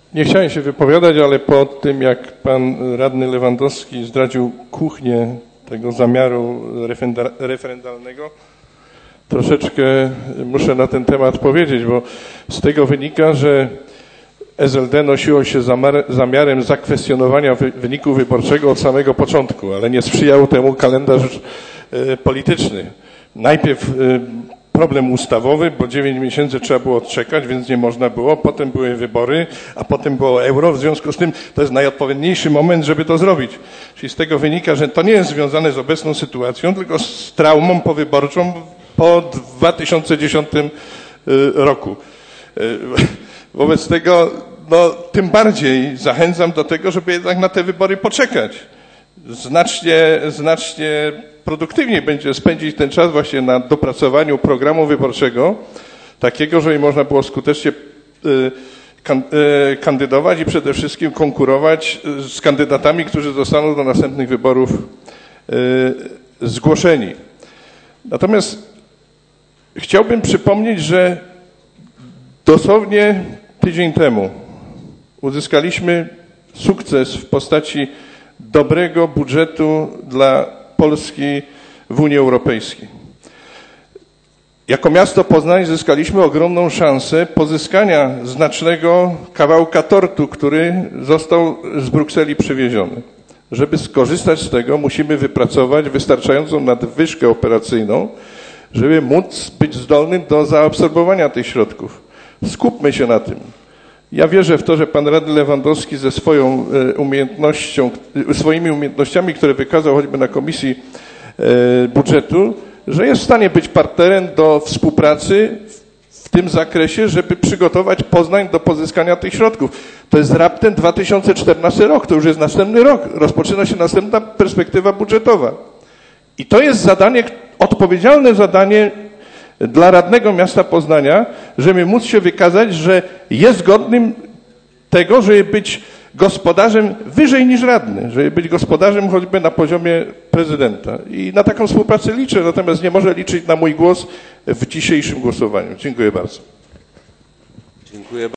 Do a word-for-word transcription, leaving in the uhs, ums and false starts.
Nie chciałem się wypowiadać, ale po tym, jak pan radny Lewandowski zdradził kuchnię tego zamiaru referendalnego, troszeczkę muszę na ten temat powiedzieć, bo z tego wynika, że S L D nosiło się zamiarem zakwestionowania wyniku wyborczego od samego początku, ale nie sprzyjał temu kalendarz polityczny. Najpierw problem ustawowy, bo dziewięć miesięcy trzeba było odczekać, więc nie można było. Potem były wybory, a potem było euro. W związku z tym to jest najodpowiedniejszy moment, żeby to zrobić. Czyli z tego wynika, że to nie jest związane z obecną sytuacją, tylko z traumą powyborczą po dwa tysiące dziesiątym roku. Wobec tego, no, tym bardziej zachęcam do tego, żeby jednak na te wybory poczekać. Znacznie, znacznie produktywniej będzie spędzić ten czas właśnie na dopracowaniu programu wyborczego, takiego, żeby można było skutecznie kandydować i przede wszystkim konkurować z kandydatami, którzy zostaną do następnych wyborów zgłoszeni. Natomiast chciałbym przypomnieć, że dosłownie tydzień temu uzyskaliśmy sukces w postaci dobrego budżetu dla Polski w Unii Europejskiej. Jako miasto Poznań zyskaliśmy ogromną szansę pozyskania znacznego kawałka tortu, który został z Brukseli przywieziony. Żeby skorzystać z tego, musimy wypracować wystarczającą nadwyżkę operacyjną, żeby móc być zdolnym do zaabsorbowania tych środków. Skupmy się na tym. Ja wierzę w to, że pan radny Lewandowski ze swoją umiejętnością, swoimi umiejętnościami, które wykazał choćby na Komisji Budżetu, że jest w stanie być partnerem do współpracy w tym zakresie, żeby przygotować Poznań do pozyskania tych środków. To jest raptem dwa tysiące czternasty rok, to już jest następny rok, rozpoczyna się następna perspektywa budżetowa. I to jest zadanie, odpowiedzialne zadanie dla radnego miasta Poznania, żeby móc się wykazać, że jest godnym tego, żeby być gospodarzem wyżej niż radny, żeby być gospodarzem choćby na poziomie prezydenta. I na taką współpracę liczę, natomiast nie może liczyć na mój głos w dzisiejszym głosowaniu. Dziękuję bardzo. Dziękuję.